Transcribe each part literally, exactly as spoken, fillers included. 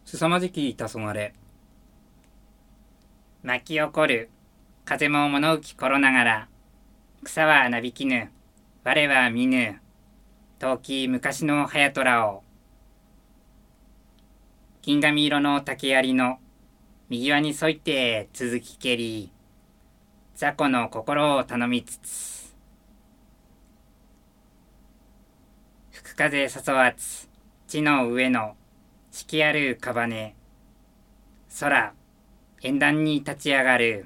凄まじき黄昏。 巻き起こる風も物浮きころながら、草はなびきぬ、我は見ぬ、遠き昔の早虎を。金髪色の竹槍の右輪に沿いて続きけり、雑魚の心を頼みつつ、吹く風誘わつ地の上の四季あるかばね、空縁談に立ち上がる。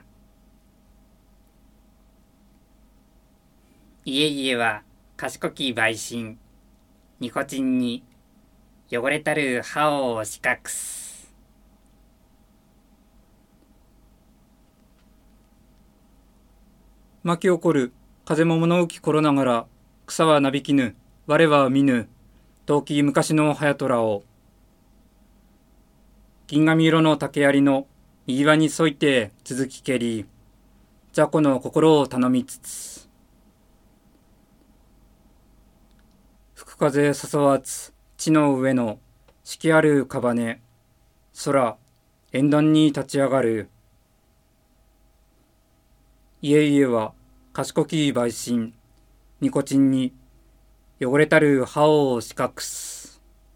家々は賢き陪審、ニコチンに汚れたる歯を四角す。 巻き起こる風も物浮きころながら、草はなびきぬ、我は見ぬ、遠き昔の早虎を。銀髪色の竹槍の右輪に沿いて続きけり、雑魚の心を頼みつつ、吹く風誘わつ地の上の四季あるかばね、空縁談に立ち上がる。家々は賢き陪審、ニコチンに汚れたる歯を四角す。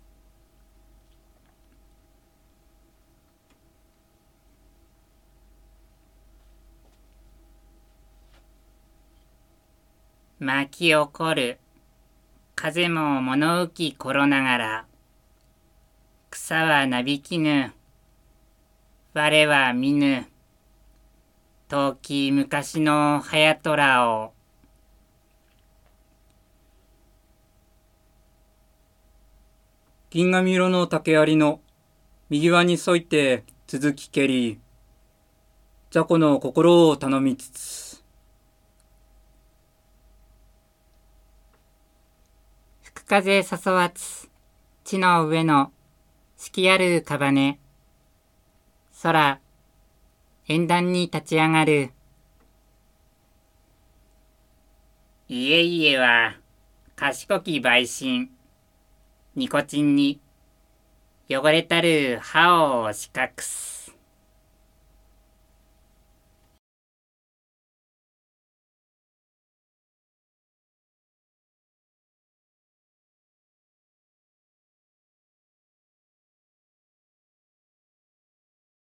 巻き起こる風も物浮きころながら、草はなびきぬ、我は見ぬ、遠き昔の早虎を。 銀髪色の竹槍の右輪に沿いて続きけり、雑魚の心を頼みつつ、 吹く風誘わつ地の上の四季あるかばね、空縁談に立ち上がる。家々は賢き陪審、ニコチンに汚れたる歯を四角す。